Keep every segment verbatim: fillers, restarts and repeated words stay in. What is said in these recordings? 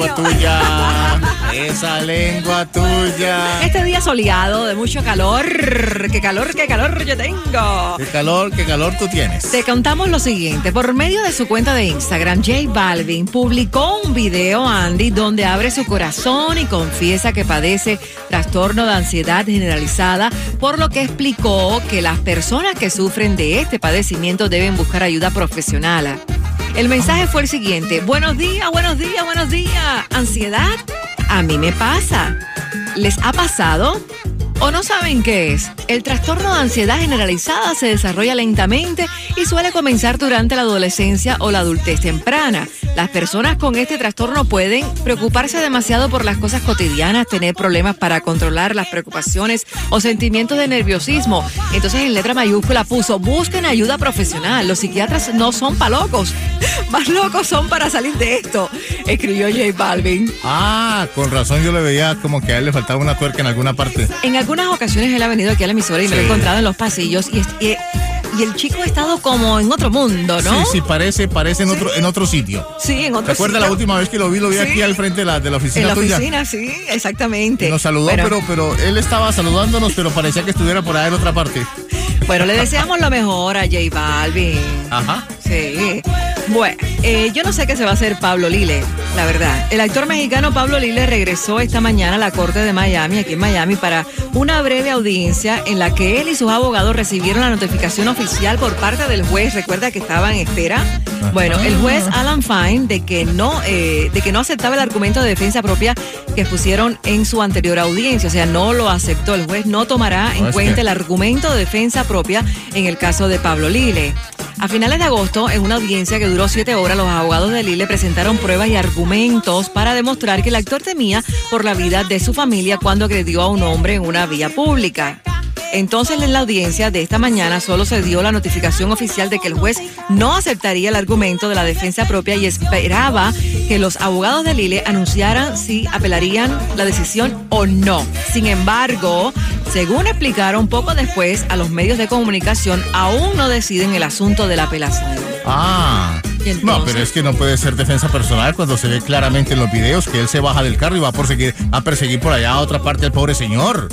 lengua tuya, esa lengua tuya. Este día soleado, de mucho calor. ¡Qué calor, qué calor yo tengo! ¡Qué calor, qué calor tú tienes! Te contamos lo siguiente. Por medio de su cuenta de Instagram, J Balvin publicó un video, Andy, donde abre su corazón y confiesa que padece trastorno de ansiedad generalizada, por lo que explicó que las personas que sufren de este padecimiento deben buscar ayuda profesional. El mensaje fue el siguiente: buenos días, buenos días, buenos días. ¿Ansiedad? A mí me pasa. ¿Les ha pasado? ¿O no saben qué es? El trastorno de ansiedad generalizada se desarrolla lentamente y suele comenzar durante la adolescencia o la adultez temprana. Las personas con este trastorno pueden preocuparse demasiado por las cosas cotidianas, tener problemas para controlar las preocupaciones o sentimientos de nerviosismo. Entonces, en letra mayúscula puso: busquen ayuda profesional. Los psiquiatras no son pa' locos. Más locos son para salir de esto, escribió J Balvin. Ah, con razón yo le veía como que a él le faltaba una tuerca en alguna parte. En algunas ocasiones él ha venido aquí a la emisora y sí. me lo he encontrado en los pasillos y, y, y el chico ha estado como en otro mundo, ¿no? Sí, sí, parece, parece en, ¿Sí? otro, en otro sitio. Sí, en otro ¿Te acuerdas sitio? La última vez que lo vi? Lo vi ¿Sí? aquí al frente de la, de la oficina En la tuya. oficina, sí, exactamente. Nos saludó, bueno. pero, pero él estaba saludándonos, pero parecía que estuviera por ahí en otra parte. Bueno, le deseamos lo mejor a J Balvin. Ajá. Sí. Bueno, eh, yo no sé qué se va a hacer Pablo Lyle, la verdad. El actor mexicano Pablo Lyle regresó esta mañana a la Corte de Miami, aquí en Miami, para una breve audiencia en la que él y sus abogados recibieron la notificación oficial por parte del juez. Recuerda que estaba en espera. Ajá. Bueno, el juez Alan Fine de que no, eh, de que no aceptaba el argumento de defensa propia que expusieron en su anterior audiencia. O sea, no lo aceptó. El juez no tomará no, en cuenta que... el argumento de defensa propia en el caso de Pablo Lyle. A finales de agosto, en una audiencia que duró siete horas, los abogados de Lyle presentaron pruebas y argumentos para demostrar que el actor temía por la vida de su familia cuando agredió a un hombre en una vía pública. Entonces, en la audiencia de esta mañana solo se dio la notificación oficial de que el juez no aceptaría el argumento de la defensa propia y esperaba que los abogados de Lyle anunciaran si apelarían la decisión o no. Sin embargo, según explicaron poco después a los medios de comunicación, aún no deciden el asunto de la apelación. Ah, entonces, no, pero es que no puede ser defensa personal cuando se ve claramente en los videos que él se baja del carro y va a perseguir, a perseguir por allá a otra parte al pobre señor.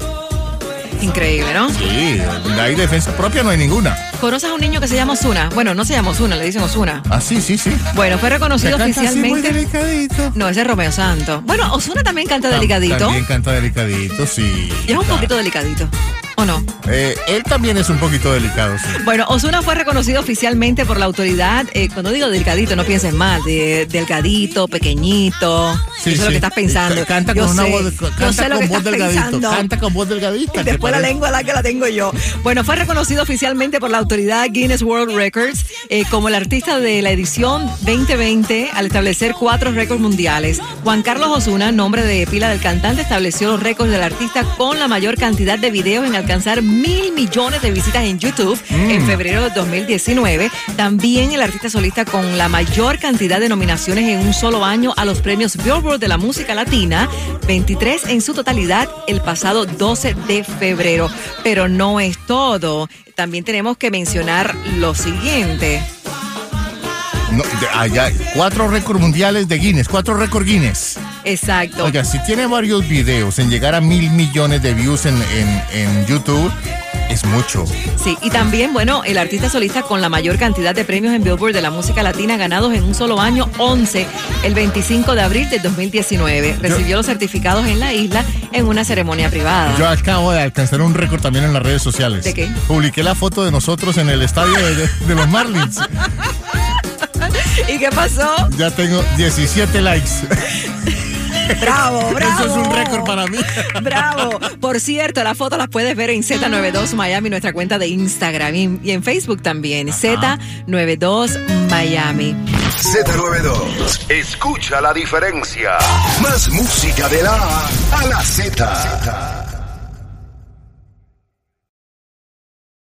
Increíble, ¿no? Sí, hay defensa propia, no hay ninguna. ¿Conoces a un niño que se llama Ozuna? Bueno, no se llama Ozuna, le dicen Ozuna. Ah, sí, sí, sí. Bueno, fue reconocido canta oficialmente. Así muy delicadito. No, ese es Romeo Santos. Bueno, Ozuna también canta Tam- delicadito. También canta delicadito, sí. Y es un poquito delicadito. ¿O no? Eh, él también es un poquito delicado, sí. Bueno, Ozuna fue reconocido oficialmente por la autoridad. Eh, cuando digo delicadito, no pienses mal. De, delgadito, pequeñito. Sí, eso sí. Es lo que estás pensando. Canta yo con sé, una voz, canta yo sé lo con que voz estás delgadito. pensando. Canta con voz delgadita. Y después la lengua la que la tengo yo. Bueno, fue reconocido oficialmente por la autoridad Guinness World Records eh, como el artista de la edición veinte veinte al establecer cuatro récords mundiales. Juan Carlos Ozuna, nombre de pila del cantante, estableció los récords del artista con la mayor cantidad de videos en alcanzar mil millones de visitas en YouTube mm. en febrero de dos mil diecinueve. También el artista solista con la mayor cantidad de nominaciones en un solo año a los premios Billboard de la música latina, veintitrés en su totalidad el pasado doce de febrero. Pero no es todo. También tenemos que mencionar lo siguiente. No, de, allá, cuatro récords mundiales de Guinness, cuatro récords Guinness. Exacto. Oiga, si tiene varios videos en llegar a mil millones de views en, en, en YouTube, es mucho. Sí, y también, bueno, el artista solista con la mayor cantidad de premios en Billboard de la música latina ganados en un solo año, once, el veinticinco de abril de dos mil diecinueve. Recibió yo, los certificados en la isla en una ceremonia privada. Yo acabo de alcanzar un récord también en las redes sociales. ¿De qué? Publiqué la foto de nosotros en el estadio de, de, de los Marlins. ¿Y qué pasó? Ya tengo diecisiete likes. Bravo, bravo. Eso es un récord para mí. Bravo. Por cierto, las fotos las puedes ver en Z noventa y dos Miami, nuestra cuenta de Instagram, y en Facebook también. Ajá. Z noventa y dos Miami. Z noventa y dos. Escucha la diferencia. Más música de la A a la Z.